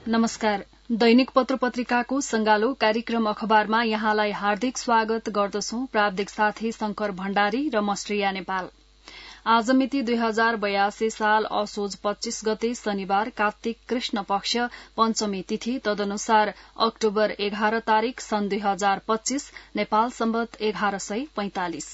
नमस्कार। दैनिक पत्र पत्रिकाको संगालो कार्यक्रम अखबारमा यहाँलाई हार्दिक स्वागत गर्दछौं। प्राविधिक साथी शंकर भण्डारी र म श्रेया नेपाल। आज मिति 2082 साल असोज 25 गते शनिबार कार्तिक कृष्ण पक्ष पञ्चमी तिथि तदनुसार अक्टोबर 11 तारिक सन् 2025 नेपाल सम्वत 1145।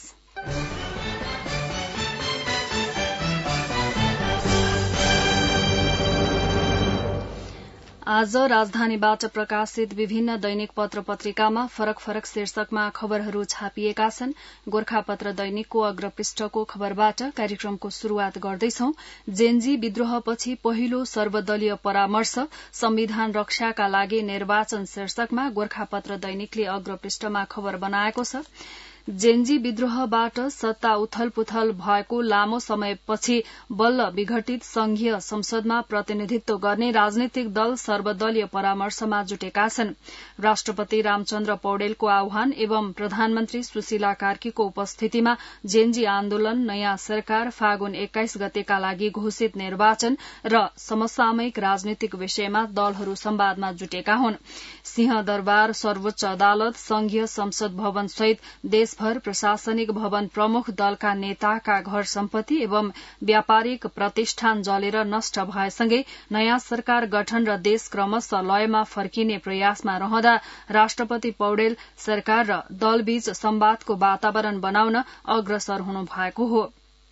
आज राजधानीबाट प्रकाशित विभिन्न दैनिक पत्र पत्रिकामा फरक फरक शीर्षकमा खबरहरू छापिएका छन्। गोर्खापत्र दैनिकको अग्रपृष्ठको खबरबाट कार्यक्रमको शुरूआत गर्दैछौ। जेनजी विद्रोहपछि पहिलो सर्वदलीय परामर्श, संविधान रक्षाका लागि निर्वाचन शीर्षकमा गोर्खापत्र दैनिकले अग्रपृष्ठमा खबर बनाएको छ। जेनजी विद्रोहबाट सत्ता उथलपुथल भएको लामो समयपछि बल्ल विघटित संघीय संसदमा प्रतिनिधित्व गर्ने राजनीतिक दल सर्वदलीय परामर्शमा जुटेका छन्। राष्ट्रपति रामचन्द्र पौडेलको आह्वान एवं प्रधानमन्त्री सुशीला कार्कीको उपस्थितिमा जेनजी आन्दोलन, नयाँ सरकार, फागुन 21 गतेका लागि घोषित निर्वाचन र समसामयिक राजनीतिक विषयमा दलहरू संवादमा जुटेका हुन्। सिंहदरबार, सर्वोच्च अदालत, संघीय संसद भवन सहित देशभर प्रशासनिक भवन प्रमुख दलका नेताका घर सम्पत्ति एवं व्यापारिक प्रतिष्ठान जलेर नष्ट भएसँगै नयाँ सरकार गठन र देश क्रमशः लयमा फर्किने प्रयासमा रहँदा राष्ट्रपति पौडेल सरकार र दलबीच संवादको वातावरण बनाउन अग्रसर हुनु भएको हो।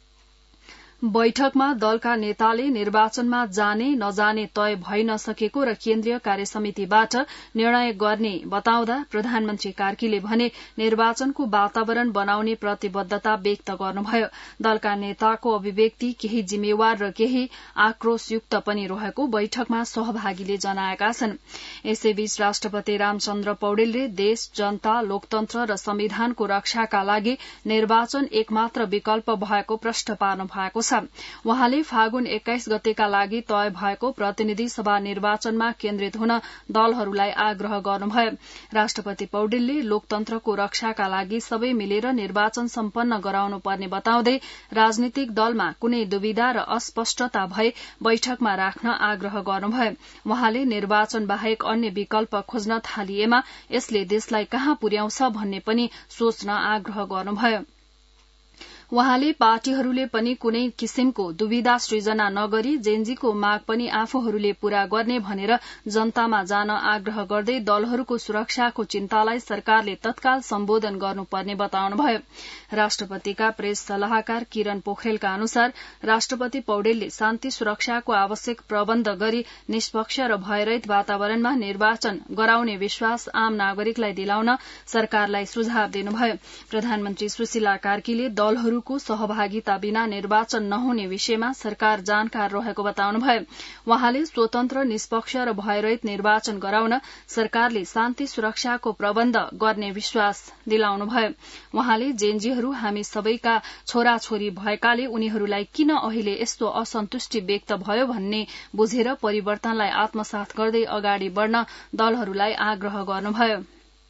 बैठकमा दलका नेताले निर्वाचनमा जाने नजाने तय भइ नसकेको र केन्द्रीय कार्यसमितिबाट निर्णय गर्ने बताउँदा प्रधानमन्त्री कार्कीले भने निर्वाचनको वातावरण बनाउने प्रतिबद्धता व्यक्त गर्नुभयो। दलका नेताको अभिव्यक्ति केही जिम्मेवार र केही आक्रोशयुक्त पनि रहेको बैठकमा सहभागीले जनाएका छन्। यसैबीच राष्ट्रपति रामचन्द्र पौडेलले देश, जनता, लोकतन्त्र र संविधानको रक्षाका लागि निर्वाचन एकमात्र विकल्प भएको प्रश्न पार्नु भएको छ। उहाँले फागुन 21 गतेका लागि तय भएको प्रतिनिधि सभा निर्वाचनमा केन्द्रित हुन दलहरूलाई आग्रह गर्नुभयो। राष्ट्रपति पौडेलले लोकतन्त्रको रक्षाका लागि सबै मिलेर निर्वाचन सम्पन्न गराउनु पर्ने बताउँदै राजनीतिक दलमा कुनै दुविधा र अस्पष्टता भए बैठकमा राख्न आग्रह गर्नुभयो। उहाँले निर्वाचन बाहेक अन्य विकल्प खोज्न थालिएमा यसले देशलाई कहाँ पुर्याउँछ भन्ने पनि सोच्न आग्रह गर्नुभयो। उहाँले पार्टीहरूले पनि कुनै किसिमको दुविधा सृजना नगरी जेनजीको माग पनि आफूहरूले पूरा गर्ने भनेर जनतामा जान आग्रह गर्दै दलहरूको सुरक्षाको चिन्तालाई सरकारले तत्काल सम्बोधन गर्नुपर्ने बताउनुभयो। राष्ट्रपतिका प्रेस सल्लाहकार किरण पोखरेलका अनुसार राष्ट्रपति पौडेलले शान्ति सुरक्षाको आवश्यक प्रबन्ध गरी निष्पक्ष र भयरहित वातावरणमा निर्वाचन गराउने विश्वास आम नागरिकलाई दिलाउन सरकारलाई सुझाव दिनुभयो। प्रधानमन्त्री सुशीला कार्कीले दलहरू को सहभागिता बिना निर्वाचन नहुने विषयमा सरकार जानकार रहेको बताउनुभयो। उहाँले स्वतन्त्र, निष्पक्ष र भयरहित निर्वाचन गराउन सरकारले शान्ति सुरक्षाको प्रबन्ध गर्ने विश्वास दिलाउनुभयो। उहाँले जेनजीहरू हामी सबैका छोराछोरी भएकाले उनीहरूलाई किन अहिले यस्तो असन्तुष्टि व्यक्त भयो भन्ने बुझेर परिवर्तनलाई आत्मसात गर्दै अगाडि बढ़न दलहरूलाई आग्रह गर्नुभयो।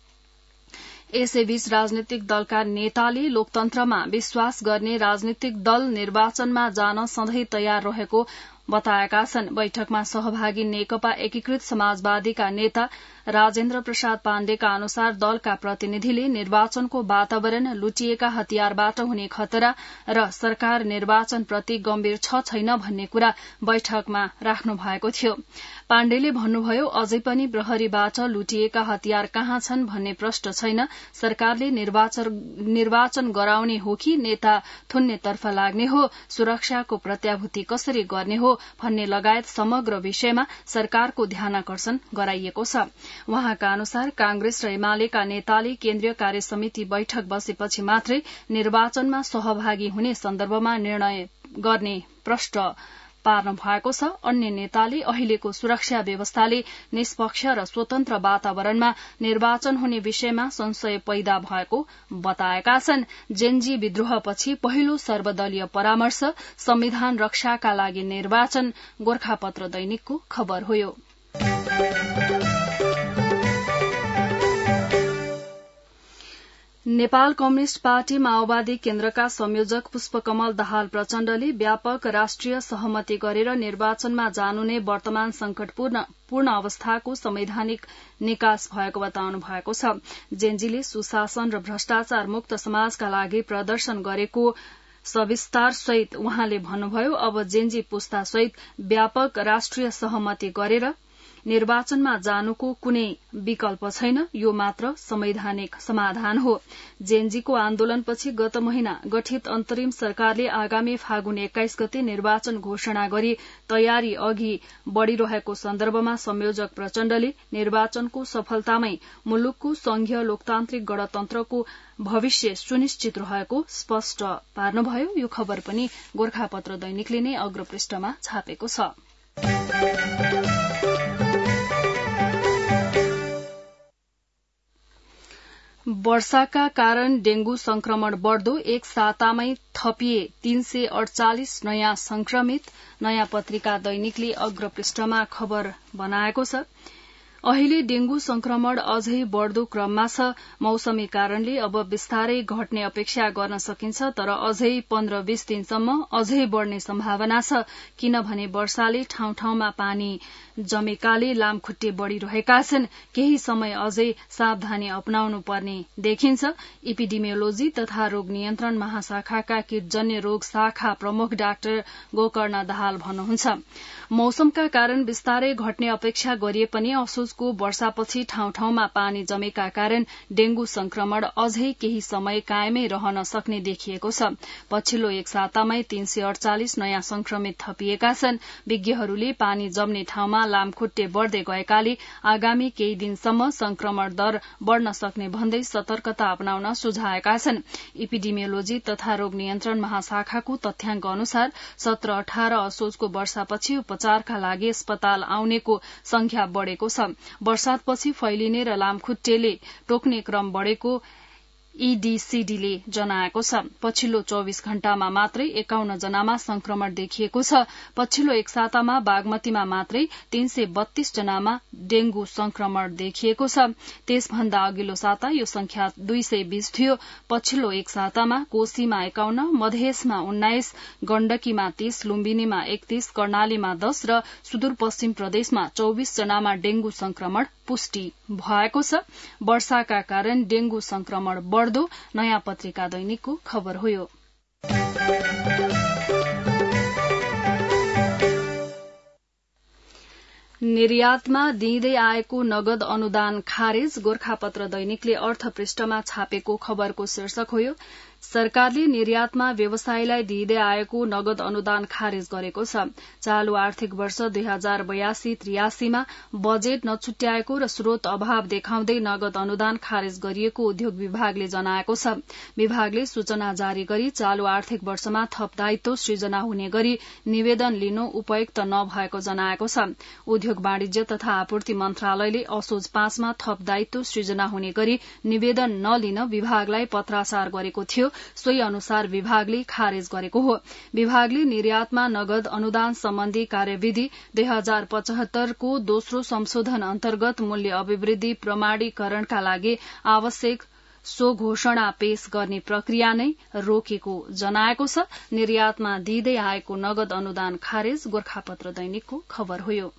यसैबीच राजनीतिक दलका नेताले लोकतन्त्रमा विश्वास गर्ने राजनीतिक दल निर्वाचनमा जान सधैं तयार रहेको बताएका छन्। बैठकमा सहभागी नेकपा एकीकृत समाजवादीका नेता राजेन्द्र प्रसाद पाण्डेका अनुसार दलका प्रतिनिधिले निर्वाचनको वातावरण, लुटिएका हतियारबाट हुने खतरा र सरकार निर्वाचनप्रति गम्भीर छ छैन भन्ने कुरा बैठकमा राख्नु भएको थियो। पाण्डेले भन्नुभयो, अझै पनि प्रहरीबाट लुटिएका हतियार कहाँ छन् भन्ने प्रश्न छैन। सरकारले निर्वाचन गराउने हो कि नेता थुन्नेतर्फ लाग्ने हो, सुरक्षाको प्रत्याभूति कसरी गर्ने हो भन्ने लगायत समग्र विषयमा सरकारको ध्यानाकर्षण गराइएको छ। उहाँका अनुसार कांग्रेस र एमालेका नेताले केन्द्रीय कार्यसमिति बैठक बसेपछि मात्रै निर्वाचनमा सहभागी हुने सन्दर्भमा निर्णय गर्ने प्रश्न पार्नु भएको छ। अन्य नेताले अहिलेको सुरक्षा व्यवस्थाले निष्पक्ष र स्वतन्त्र वातावरणमा निर्वाचन हुने विषयमा संशय पैदा भएको बताएका छन्। जेनजी विद्रोहपछि पहिलो सर्वदलीय परामर्श, संविधान रक्षाका लागि निर्वाचन गोर्खापत्र दैनिकको खबर हो। नेपाल कम्युनिष्ट पार्टी माओवादी केन्द्रका संयोजक पुष्पकमल दाहाल प्रचण्डले व्यापक राष्ट्रिय सहमति गरेर निर्वाचनमा जानु नै वर्तमान पूर्ण अवस्थाको संवैधानिक निकास भएको बताउनु भएको छ। जेन्जीले सुशासन र भ्रष्टाचार मुक्त समाजका लागि प्रदर्शन गरेको सविस्तार सहित उहाँले भन्नुभयो, अब जेन्जी पुस्ता सहित व्यापक राष्ट्रिय सहमति गरेर निर्वाचनमा जानुको कुनै विकल्प छैन, यो मात्र संवैधानिक समाधान हो। जेन्जीको आन्दोलनपछि गत महिना गठित अन्तरिम सरकारले आगामी फागुन 21 गते निर्वाचन घोषणा गरी तयारी अघि बढ़िरहेको सन्दर्भमा संयोजक प्रचण्डले निर्वाचनको सफलतामै मुलुकको संघीय लोकतान्त्रिक गणतन्त्रको भविष्य सुनिश्चित रहेको स्पष्ट पार्नुभयो। यो खबर पनि गोर्खापत्र दैनिकले नै अग्रपृष्ठमा छापेको छ। वर्षाका कारण डेंगू संक्रमण बढ़दो, एक सातामै थपिए 348 नयाँ संक्रमित, नयाँ पत्रिका दैनिकले अग्रपृष्ठमा खबर बनाएको छ। अहिले डेंगू संक्रमण अझै बढ़दो क्रममा छ। मौसमी कारणले अब बिस्तारै घट्ने अपेक्षा गर्न सकिन्छ, तर अझै 15-20 दिनसम्म अझै बढ़ने सम्भावना छ, किनभने वर्षाले ठाउँ ठाउँमा पानी जमेकाले लामखुट्टे बढ़िरहेका छन्। केही समय अझै सावधानी अपनाउनु पर्ने देखिन्छ। इपिडेमियोलोजी तथा रोग नियन्त्रण महाशाखाका कीटजन्य रोग शाखा प्रमुख डाक्टर गोकर्ण दाहाल भन्नुहुन्छ, मौसमका कारण बिस्तारै घट्ने अपेक्षा गरिए पनि असोजको वर्षापछि ठाउँ ठाउँमा पानी जमेका कारण डेंगू संक्रमण अझै केही समय कायमै रहन सक्ने देखिएको छ। पछिल्लो एक सातामै 348 नयाँ संक्रमित थपिएका छन्। विज्ञहरूले पानी जम्ने ठाउँमा लामखुट्टे बढ़दै गएकाले आगामी केही दिनसम्म संक्रमण दर बढ़न सक्ने भन्दै सतर्कता अपनाउन सुझाएका छन्। इपिडेमियोलोजी तथा रोग नियन्त्रण महाशाखाको तथ्याङ्क अनुसार 17-18 असोजको वर्षापछि उपचारका लागि अस्पताल आउनेको संख्या बढ़ेको छ। वर्षातपछि फैलिने र लामखुट्टेले टोक्ने क्रम बढ़ेको ईडीसीडीले जनाएको छ। पछिल्लो 24 घण्टामा मात्रै 51 जनामा संक्रमण देखिएको छ। पछिल्लो एक सातामा बागमतीमा मात्रै 332 जनामा डेंगू संक्रमण देखिएको छ। त्यसभन्दा अघिल्लो साता यो संख्या 220 थियो। पछिल्लो एक सातामा कोशीमा 51, मधेसमा 19, गण्डकीमा 30, लुम्बिनीमा 31, कर्णालीमा 10 र सुदूरपश्चिम प्रदेशमा 24 जनामा डेंगू संक्रमण पुष्टि भएको छ। वर्षाका कारण डेंगू संक्रमण बढ़दो, नयाँ पत्रिका दैनिकको खबर हो। निर्यातमा दिँदै आएको नगद अनुदान खारेज, गोर्खापत्र दैनिकले अर्थपृष्ठमा छापेको खबरको शीर्षक हो। सरकारले निर्यातमा व्यवसायलाई दिँदै आएको नगद अनुदान खारेज गरेको छ। चालू आर्थिक वर्ष 2082-83 मा बजेट नछुट्याएको र स्रोत अभाव देखाउँदै नगद अनुदान खारेज गरिएको उद्योग विभागले जनाएको छ। विभागले सूचना जारी गरी चालू आर्थिक वर्षमा थप दायित्व सृजना हुने गरी निवेदन लिनु उपयुक्त नभएको जनाएको छ। उद्योग वाणिज्य तथा आपूर्ति मन्त्रालयले असोज 5 मा थप दायित्व सृजना हुने गरी निवेदन नलिन विभागलाई पत्राचार गरेको थियो। सोही अनुसार विभागले खारेज गरेको हो। विभागले निर्यातमा नगद अनुदान सम्बन्धी कार्यविधि 2075 को दोस्रो संशोधन अन्तर्गत मूल्य अभिवृद्धि प्रमाणीकरणका लागि आवश्यक सो घोषणा पेश गर्ने प्रक्रिया नै रोकेको जनाएको छ। निर्यातमा दिँदै आएको नगद अनुदान खारेज, गोर्खापत्र दैनिकको खबर हो।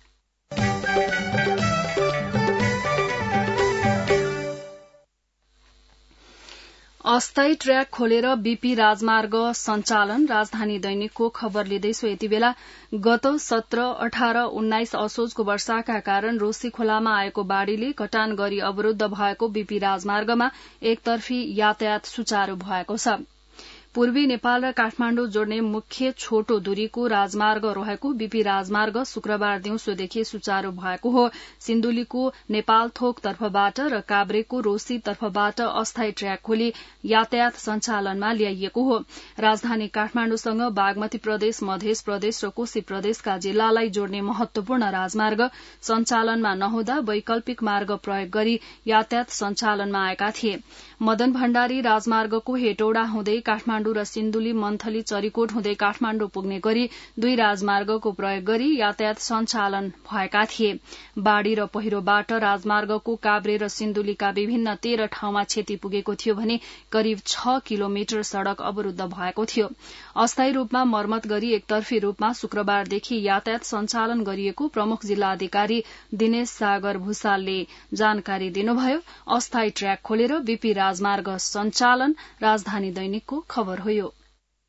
अस्थायी ट्र्याक खोलेर बीपी राजमार्ग सञ्चालन, राजधानी दैनिकको खबर लिँदैछु। यति बेला गत 17, 18, 19 असोजको वर्षाका कारण रोशी खोलामा आएको बाढ़ीले कटान गरी अवरूद्ध भएको बीपी राजमार्गमा एकतर्फी यातायात सुचारू भएको छ। पूर्वी नेपाल र काठमाण्डु जोड्ने मुख्य छोटो दूरीको राजमार्ग रहेको बीपी राजमार्ग शुक्रबार दिउँसोदेखि सुचारू भएको हो। सिन्धुलीको नेपालथोक तर्फबाट र काभ्रेको रोशी तर्फबाट अस्थायी ट्र्याक खोली यातायात सञ्चालनमा ल्याइएको हो। राजधानी काठमाण्डुसँग बागमती प्रदेश, मध्य प्रदेश र कोशी प्रदेशका जिल्लालाई जोड्ने महत्वपूर्ण राजमार्ग सञ्चालनमा नहुँदा वैकल्पिक मार्ग प्रयोग गरी यातायात सञ्चालनमा आएका थिए। मदन भण्डारी राजमार्गको हेटौडा हुँदै काठमाण्डु काठमाण्डु र सिन्धुली मन्थली चरीकोट हुँदै काठमाण्डु पुग्ने गरी 2 राजमार्गको प्रयोग गरी यातायात सञ्चालन भएका थिए। बाढ़ी र पहिरोबाट राजमार्गको काभ्रे र सिन्धुलीका विभिन्न 13 ठाउँमा क्षति पुगेको थियो भने करिब 6 किलोमिटर सड़क अवरूद्ध भएको थियो। अस्थायी रूपमा मर्मत गरी एकतर्फी रूपमा शुक्रबारदेखि यातायात सञ्चालन गरिएको प्रमुख जिल्ला अधिकारी दिनेश सागर भूषालले जानकारी दिनुभयो। अस्थायी ट्र्याक खोलेर बीपी राजमार्ग सञ्चालन राजधानी दैनिकको खबर हो। यो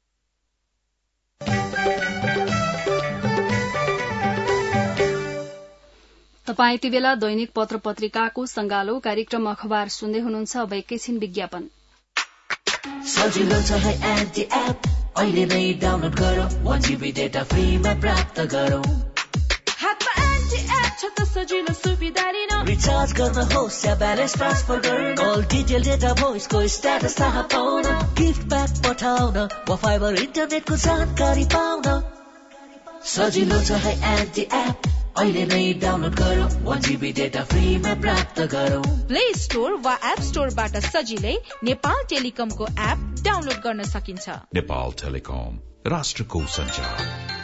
तपाई यति बेला दैनिक पत्र पत्रिकाको संगालो कार्यक्रम अखबार सुन्दै हुनुहुन्छ। अब एकैछिन विज्ञापन। सजिलो छ है एन्टी एप, अहिले नै डाउनलोड गरौ, 1 GB डेटा फ्रीमा प्राप्त गरौ। हातमा एन्टी एप छ त सजिलो सुविधा लिन, रिचार्ज गर्नुहोस् या ब्यालेन्स ट्रान्सफर गर्न, अल डिटेल डेटा भोइसको स्ट्याटस थाहा पाउन, गिफ्ट प्याक पठाउन वा फाइबर इन्टरनेटको जानकारी पाउन। सजिलो छ है एन्टी एप, अहिले नै डाउनलोड गरौ, 1 GB डेटा फ्रीमा प्राप्त गरौ। प्ले स्टोर वा एप स्टोरबाट सजिलै नेपाल टेलिकमको एप डाउनलोड गर्न सकिन्छ। नेपाल टेलिकम, राष्ट्रको सञ्चार।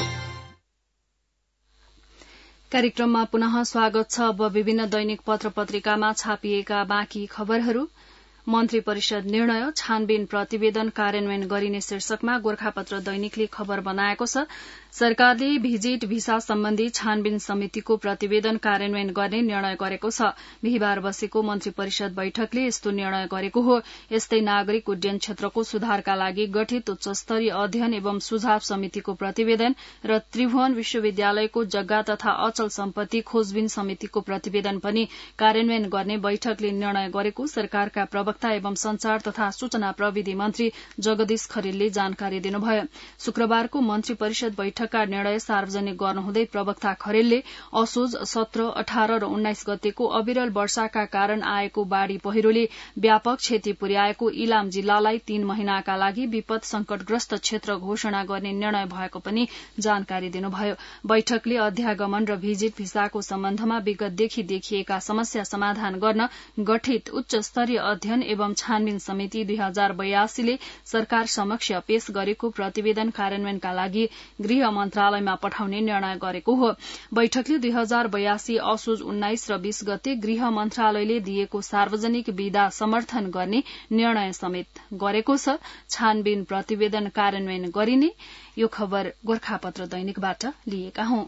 कार्यक्रममा पुनः स्वागत छ। अब विभिन्न दैनिक पत्र पत्रिकामा छापिएका बाँकी खबरहरू। मन्त्री परिषद निर्णय, छानबिन प्रतिवेदन कार्यान्वयन गरिने शीर्षकमा गोर्खापत्र दैनिकले खबर बनाएको छ। सरकारले भिजिट भिसा सम्बन्धी छानबिन समितिको प्रतिवेदन कार्यान्वयन गर्ने निर्णय गरेको छ। बिहिबार बसेको मन्त्री परिषद बैठकले यस्तो निर्णय गरेको हो। यस्तै नागरिक उड्डयन क्षेत्रको सुधारका लागि गठित उच्चस्तरीय अध्ययन एवं सुझाव समितिको प्रतिवेदन र त्रिभुवन विश्वविद्यालयको जग्गा तथा अचल सम्पत्ति खोजबिन समितिको प्रतिवेदन पनि कार्यान्वयन गर्ने बैठकले निर्णय गरेको सरकारका प्रवक्ता एवं संचार तथा सूचना प्रविधि मन्त्री जगदीश खरेलले जानकारी दिनुभयो। शुक्रबारको मन्त्री परिषद बैठकका निर्णय सार्वजनिक गर्नुहुँदै प्रवक्ता खरेलले असोज 17, 18 र 19 गतेको अविरल वर्षाका कारण आएको बाढ़ी पहिरोले व्यापक क्षति पुर्याएको इलाम जिल्लालाई 3 महिनाका लागि विपद संकटग्रस्त क्षेत्र घोषणा गर्ने निर्णय भएको पनि जानकारी दिनुभयो। बैठकले अध्यागमन र भिजिट भिसाको सम्बन्धमा विगतदेखि देखिएका समस्या समाधान गर्न गठित उच्च स्तरीय अध्ययन एवं छानबिन समिति 2082 ले सरकार समक्ष पेश गरेको प्रतिवेदन कार्यान्वयनका लागि गृह मन्त्रालयमा पठाउने निर्णय गरेको हो। बैठकले 2082 असोज 19 र 20 गते गृह मन्त्रालयले दिएको सार्वजनिक विदा समर्थन गर्ने निर्णय समेत गरेको छ। छानबिन प्रतिवेदन कार्यान्वयन गरिने यो खबर गोर्खापत्र दैनिकबाट लिएका हौं।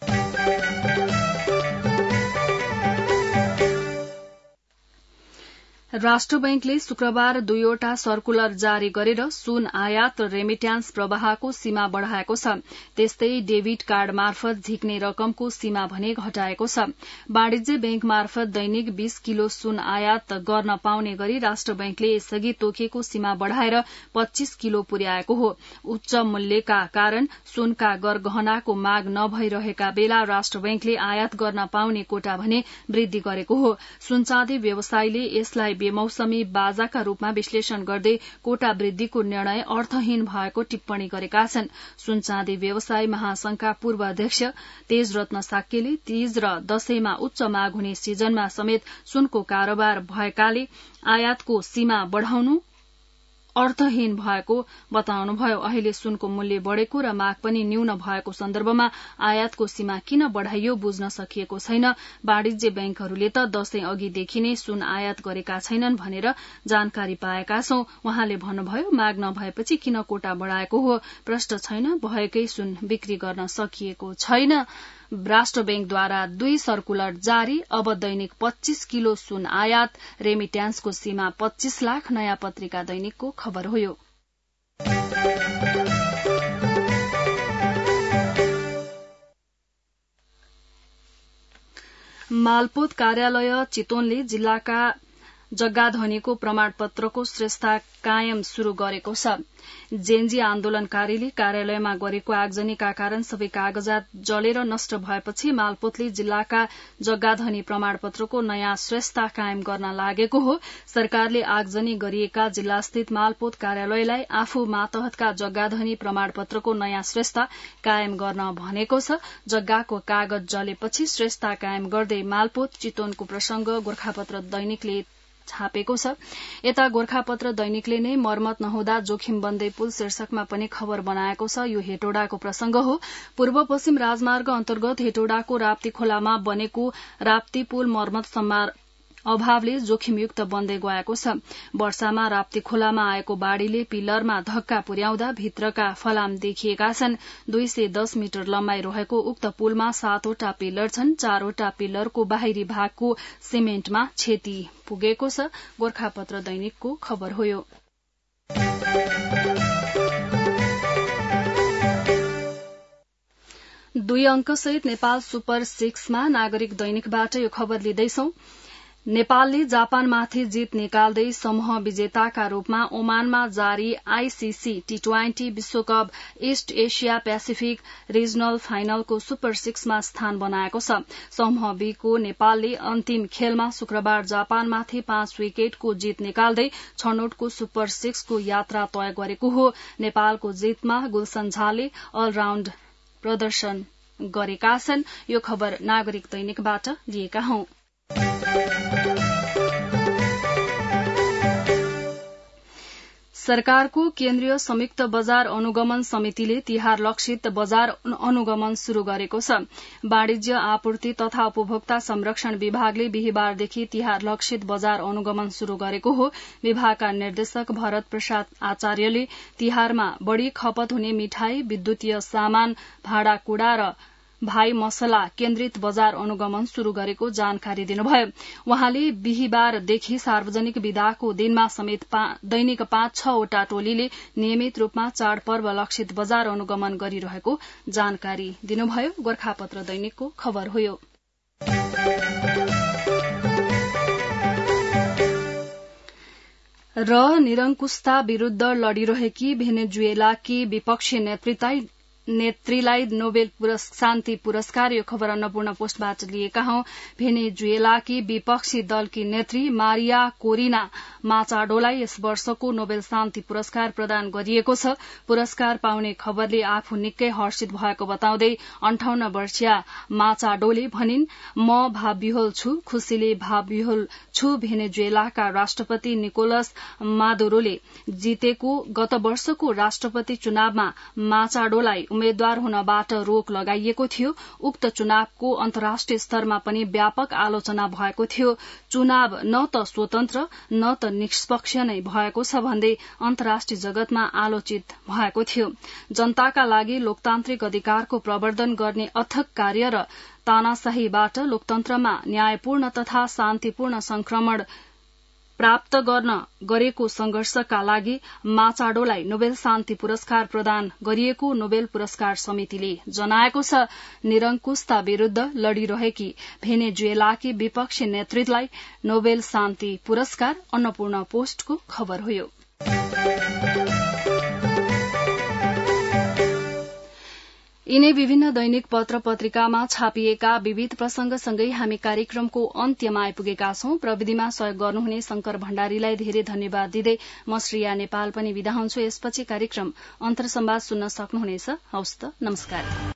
राष्ट्र बैंकले शुक्रबार 2वटा सर्कुलर जारी गरेर सुन आयात र रेमिट्यान्स प्रवाहको सीमा बढ़ाएको छ। त्यस्तै डेबिट कार्ड मार्फत झिक्ने रकमको सीमा भने घटाएको छ। वाणिज्य बैंक मार्फत दैनिक 20 किलो सुन आयात गर्न पाउने गरी राष्ट्र बैंकले यसअघि तोकेको सीमा बढ़ाएर 25 किलो पुर्याएको हो। उच्च मूल्यका कारण सुनका गरगहनाको माग नभइरहेका बेला राष्ट्र बैंकले आयात गर्न पाउने कोटा भने वृद्धि गरेको हो। सुनचाँदी व्यवसायीले यसलाई बेमौसमी बाजाका रूपमा विश्लेषण गर्दै कोटा वृद्धिको निर्णय अर्थहीन भएको टिप्पणी गरेका छन्। सुनचाँदी व्यवसायी महासंघका पूर्व अध्यक्ष तेजरत्न साक्यले तीज र दशैंमा उच्च माग हुने सिजनमा समेत सुनको कारोबार भएकाले आयातको सीमा बढ़ाउनु अर्थहीन भएको बताउनुभयो। अहिले सुनको मूल्य बढ़ेको र माग पनि न्यून भएको सन्दर्भमा आयातको सीमा किन बढ़ाइयो बुझ्न सकिएको छैन। वाणिज्य बैंकहरूले त दशैं अघिदेखि नै सुन आयात गरेका छैनन् भनेर जानकारी पाएका छौं। उहाँले भन्नुभयो, माग नभएपछि किन कोटा बढ़ाएको हो, प्रश्न छैन, भएकै सुन बिक्री गर्न सकिएको छैन। राष्ट्र बैंकद्वारा 2 सर्कुलर जारी, अब दैनिक 25 किलो सुन आयात, रेमिट्यान्सको सीमा 25 लाख। नयाँ पत्रिका दैनिकको खबर हो। यो मालपोत कार्यालय चितवनले जिल्लाका जग्गाधनीको प्रमाणपत्रको श्रेष्ठता कायम शुरू गरेको छ। जेएनजी आन्दोलनकारीले कार्यालयमा गरेको आगजनीका कारण सबै कागजात जलेर नष्ट भएपछि मालपोतले जिल्लाका जग्गाधनी प्रमाणपत्रको नयाँ श्रेष्ठता कायम गर्न लागेको हो। सरकारले आगजनी गरिएका जिल्लास्थित मालपोत कार्यालयलाई आफू मातहतका जग्गाधनी प्रमाणपत्रको नयाँ श्रेष्ठता कायम गर्न भनेको छ। जग्गाको कागज जलेपछि श्रेष्ठता कायम गर्दै मालपोत चितवनको प्रसंग गोर्खापत्र दैनिकले छापेको छ। यता गोरखापत्र दैनिकले नै मर्मत नहुँदा जोखिम बन्दै पुल शीर्षकमा पनि खबर बनाएको छ। यो हेटौडाको प्रसंग हो। पूर्व पश्चिम राजमार्ग अन्तर्गत हेटौडाको राप्ती खोलामा बनेको राप्ती पुल मर्मत अभावले जोखिमयुक्त बन्दै गएको छ। वर्षामा राप्ती खोलामा आएको बाढ़ीले पिलरमा धक्का पुर्याउँदा भित्रका फलाम देखिएका छन्। 210 मिटर लम्बाई रहेको उक्त पुलमा 7वटा पिलर छन्। 4वटा पिलरको बाहिरी भागको सिमेन्टमा क्षति पुगेको छ। गोरखापत्र दैनिकको खबर हो यो। दुई अंकसहित नेपाल सुपर 6मा नागरिक दैनिकबाट यो खबर लिँदैछौं। नेपालले जापानमाथि जित निकाल्दै समूह विजेताका रूपमा ओमानमा जारी आईसीसी टी20 विश्वकप ईस्ट एशिया पेसिफिक रिजनल फाइनलको सुपर 6मा स्थान बनाएको छ। समूह बी को नेपालले अन्तिम खेलमा शुक्रबार जापानमाथि 5 विकेटको जित निकाल्दै छनौटको सुपर 6 को यात्रा तय गरेको हो। नेपालको जितमा गुलशन झाले अलराउण्ड प्रदर्शन गरेका छन्। यो खबर नागरिक दैनिकबाट लिएका हौं। सरकारको केन्द्रीय संयुक्त बजार अनुगमन समितिले तिहार लक्षित बजार अनुगमन शुरू गरेको छ। वाणिज्य आपूर्ति तथा उपभोक्ता संरक्षण विभागले बिहीबारदेखि तिहार लक्षित बजार अनुगमन शुरू गरेको हो। विभागका निर्देशक भरत प्रसाद आचार्यले तिहारमा बढ़ी खपत हुने मिठाई, विद्युतीय सामान, भाँडाकुड़ा र भाइ मसला केन्द्रित बजार अनुगमन शुरू गरेको जानकारी दिनुभयो। उहाँले बिहीबारदेखि सार्वजनिक बिदाको दिनमा समेत दैनिक 5-6 वटा टोलीले नियमित रूपमा चाडपर्व लक्षित बजार अनुगमन गरिरहेको जानकारी दिनुभयो। गोरखापत्र दैनिकको खबर हो यो। र निरंकुशता विरूद्ध लड़िरहेकी भेनेजुएलाकी विपक्षी नेत्रीलाई नोबेल शान्ति पुरस्कार। यो खबर अन्नपूर्ण पोस्टबाट लिएका हौं। भेनेजुएलाकी विपक्षी दलकी नेत्री मारिया कोरिना माचाडोलाई यस वर्षको नोबेल शान्ति पुरस्कार प्रदान गरिएको छ। पुरस्कार पाउने खबरले आफू निकै हर्षित भएको बताउँदै 58 वर्षीया माचाडोले भनिन्, म भावविह्वल छु, खुशीले भावविह्वल छु। भेनेजुएलाका राष्ट्रपति निकोलस मादुरोले जितेको गत वर्षको राष्ट्रपति चुनावमा माचाडोलाई उम्मेद्वार हुनबाट रोक लगाइएको थियो। उक्त चुनावको अन्तर्राष्ट्रिय स्तरमा पनि व्यापक आलोचना भएको थियो। चुनाव न त स्वतन्त्र न त निष्पक्ष नै भएको छ भन्दै अन्तर्राष्ट्रिय जगतमा आलोचित भएको थियो। जनताका लागि लोकतान्त्रिक अधिकारको प्रवर्धन गर्ने अथक कार्य र तानाशाहीबाट लोकतन्त्रमा न्यायपूर्ण तथा शान्तिपूर्ण संक्रमण प्राप्त गर्न गरेको संघर्षका लागि माचाडोलाई नोबेल शान्ति पुरस्कार प्रदान गरिएको नोबेल पुरस्कार समितिले जनाएको छ। निरंकुशता विरूद्ध लड़िरहेकी भेनेजुएलाकी विपक्षी नेतृत्वलाई नोबेल शान्ति पुरस्कार। अन्नपूर्ण पोस्टको खबर हो यो। यिनै विभिन्न दैनिक पत्र पत्रिकामा छापिएका विविध प्रसंगसँगै हामी कार्यक्रमको अन्त्यमा आइपुगेका छौं। प्रविधिमा सहयोग गर्नुहुने शंकर भण्डारीलाई धेरै धन्यवाद दिँदै म श्रेया नेपाल पनि बिदा हुन्छु। यसपछि कार्यक्रम अन्तर्संवाद सुन्न सक्नुहुनेछ। हवस् त, नमस्कार।